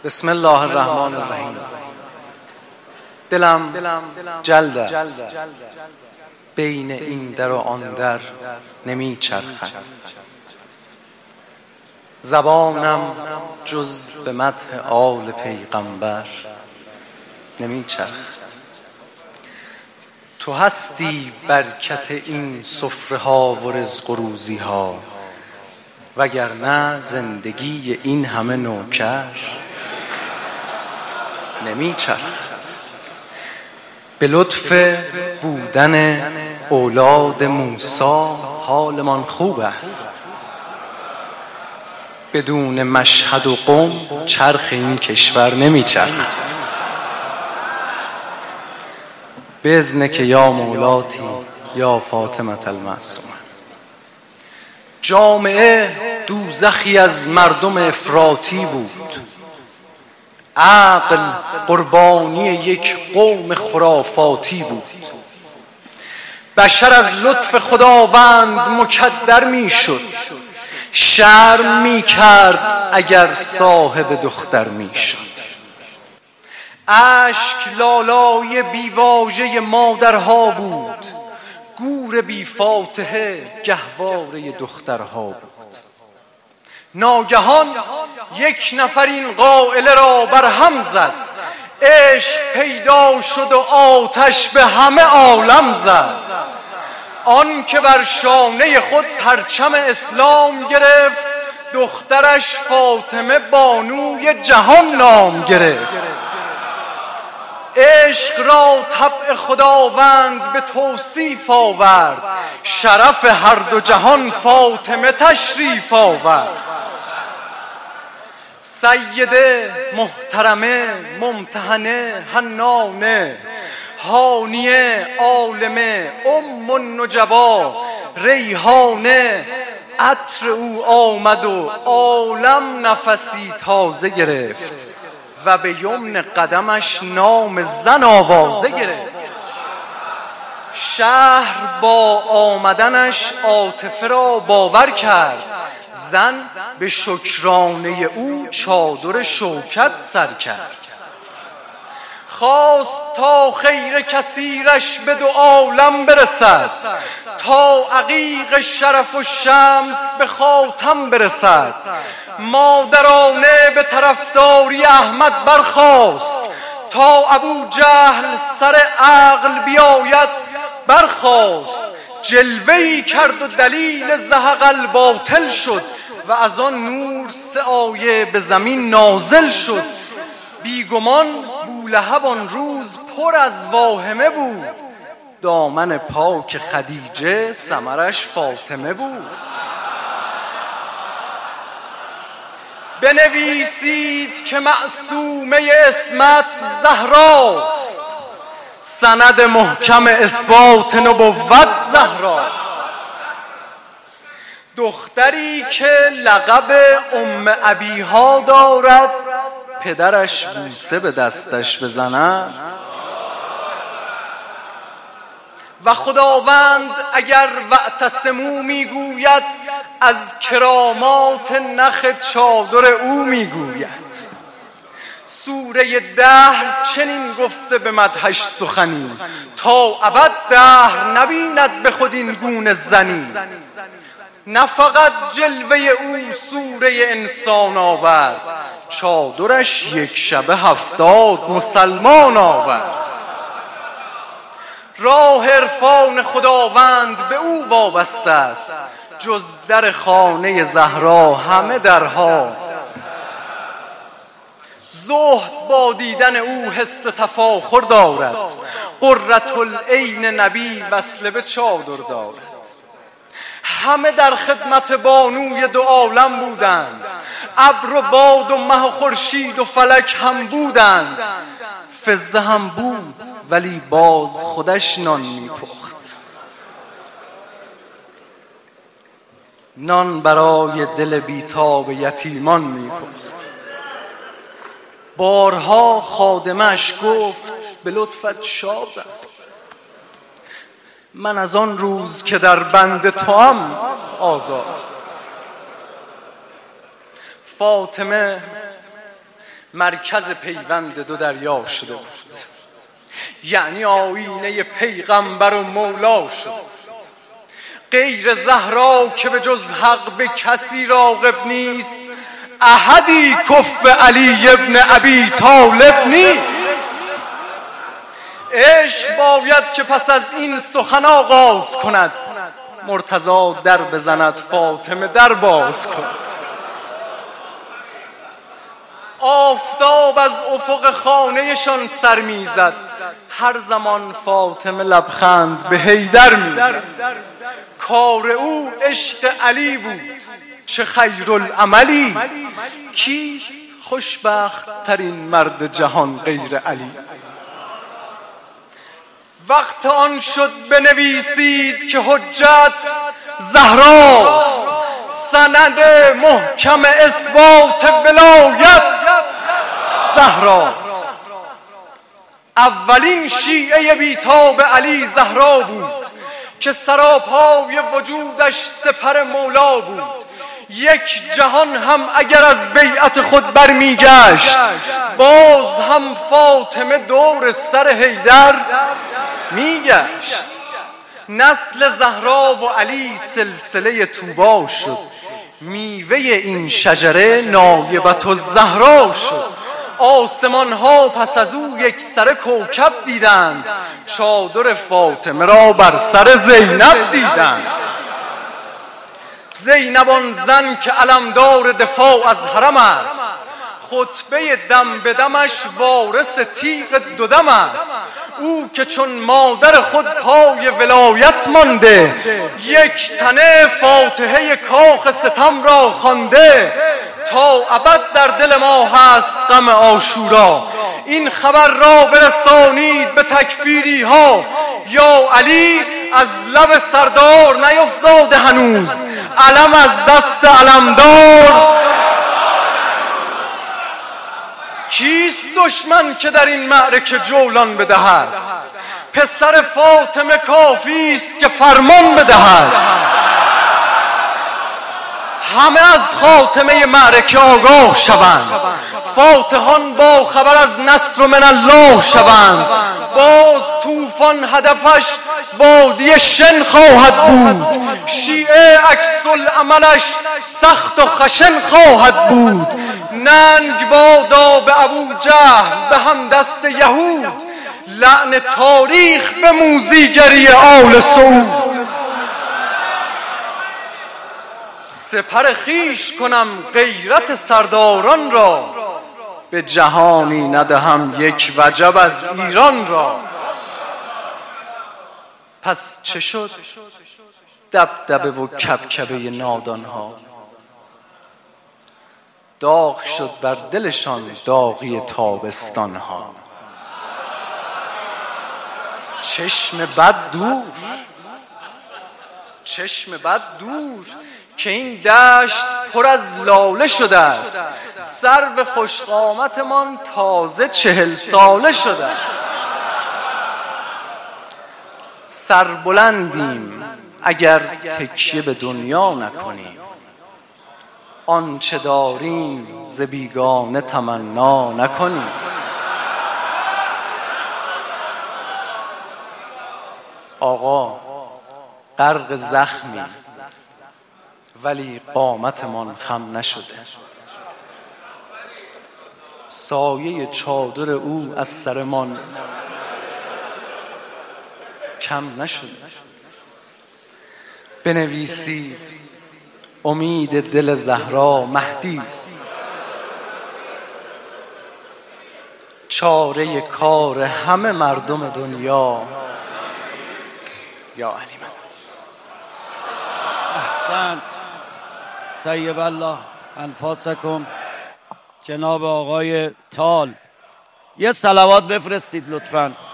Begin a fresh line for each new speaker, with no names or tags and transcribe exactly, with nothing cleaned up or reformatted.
بسم الله الرحمن الرحیم. دلم جلد است، بین این در و آن در نمی چرخد. زبانم جز به مدح آل پیغمبر نمی چرخد. تو هستی برکت این سفره ها و رزق و روزی ها، وگرنه زندگی این همه نوکر نمی چرخد. به لطف بودن اولاد موسی حالمان خوب است، بدون مشهد و قم چرخ این کشور نمی چرخد. باذنک یا مولاتی یا فاطمه المعصومه. جامعه دوزخی از مردم افراطی بود، عقل قربانی یک قوم خرافاتی بود. بشر از لطف خداوند مکدر می شد، شرم می کرد اگر صاحب دختر می شد. اشک لالای بیواژه مادرها بود، گور بی فاتحه گهواره دخترها بود. ناگهان یک نفر این قائله را بر هم زد، عشق پیدا شد و آتش به همه عالم زد. آن که بر شانه خود پرچم اسلام گرفت، دخترش فاطمه بانوی جهان نام گرفت. عشق را طبع خداوند به توصیف آورد، شرف هر دو جهان فاطمه تشریف آورد. سیده، محترمه، ممتحنه، حنانه، هانیه، عالمه، ام النجبا، ریحانه، عطر او آمد و عالم نفسی تازه گرفت و به یمن قدمش نام زن آوازه گرفت. شهر با آمدنش عاطفه را باور کرد، زن به شکرانه او چادر شوکت سر کرد. خواست تا خیر کثیرش به دو عالم برسد، تا عقیق شرف و شمس به خاتم برسد. مادرانه به طرفداری احمد برخاست، تا ابو جهل سر عقل بیاید برخاست. جلوه‌ای کرد و دلیل زهق الباطل شد، و از آن نور سه آیه به زمین نازل شد. بیگمان بولهب آن روز پر از واهمه بود، دامن پاک خدیجه ثمرش فاطمه بود. بنویسید که معصومه عصمت زهراست، سند محکم اثبات نبوت زهراست. دختری که لقب ام ابیها دارد، پدرش بوسه به دستش بزند. و خداوند اگر واعتصموا میگوید، از کرامات نخ چادر او میگوید. سوره دهر چنین گفته به مدحش سخنی، تا ابد دهر نبیند به خود این گونه زنی. نه فقط جلوه او سوره انسان آورد، چادرش یک شبه هفتاد مسلمان آورد. راه عرفان خداوند به او وابسته است، جز در خانه زهرا همه درها. زهد با دیدن او حس تفاخر دارد، قرة العین نبی وصله به چادر دارد. همه در خدمت بانوی دو عالم بودند، ابر و باد و مه و خورشید و فلک هم بودند. فضه هم بود ولی باز خودش نان میپخت. نان برای دل بیتاب یتیمان میپخت. بارها خادمش گفت به لطفت شادم، من از آن روز که در بند توام آزاد. فاطمه مرکز پیوند دو دریا شده بود، یعنی آیینه پیغمبر و مولا شد. غیر زهرا که به جز حق به کسی راغب نیست، احدی کف علی ابن ابی طالب نیست. عشق باید که پس از این سخن آغاز کند، مرتضی در بزند فاطمه در باز کند. آفتاب از افق خانهشان سر میزد، هر زمان فاطمه لبخند به حیدر میزد. کار او عشق علی بود، چه خیرالعملی، کیست خوشبخت ترین مرد جهان غیر علی. وقت آن شد بنویسید که حجت زهراست، سند محکم اثبات ولایت زهراست. اولین شیعه بیتاب علی زهرا بود که سراپای وجودش سپر مولا بود. یک جهان هم اگر از بیعت خود برمیگشت، باز هم فاطمه دور سر حیدر میگشت. نسل زهرا و علی سلسله طوبی شد، میوه این شجره نایبت الزهرا شد. آسمان ها پس از او یک سر کوکب دیدند، چادر فاطمه را بر سر زینب دیدند. زینب آن زن که علمدار دفاع از حرم است، خطبه دم به دمش وارث تیغ دودم است. او که چون مادر خود پای ولایت مانده، یک تنه فاتحه کاخ ستم را خوانده. تا ابد در دل ما هست غم عاشورا، این خبر را برسانید به تکفیری ها. یا علی از لب سردار نیفتاده هنوز، علم از دست علمدار. کیست دشمن که در این معرکه جولان بدهد؟ پسر فاطمه کافی است که فرمان بدهد. همه از خاتمه معرکه آگاه شوند، فاتحان با خبر از نصر من الله شوند. باز طوفان هدفش وادی شن خواهد بود، شیعه عکس العملش سخت و خشن خواهد بود. ننگ بادا به ابو جهل به هم دست یهود، لعن تاریخ به موذیگری آل سعود. سپر خیش کنم غیرت سرداران را، به جهانی ندهم یک وجب از ایران را. پس چه شد دبدبه و کبکبه نادان ها؟ داغ شد بر دلشان داغی تابستان ها. چشم بد دور، چشم بد دور، که این دشت پر از لاله شده است. سرو خوشقامتمان تازه چهل ساله شده است. سربلندیم اگر تکیه به دنیا نکنیم، آنچه داریم ز بیگانه تمنا نکنیم. آقا غرق زخمی ولی قامتمان خم نشده، سایه چادر او از سرمان کم نشده. بنویسید امید دل زهرا مهدی است، چاره کار همه مردم دنیا یا علی. من
احسنت، طیب الله انفاسکم. جناب آقای تال یه صلوات بفرستید لطفاً.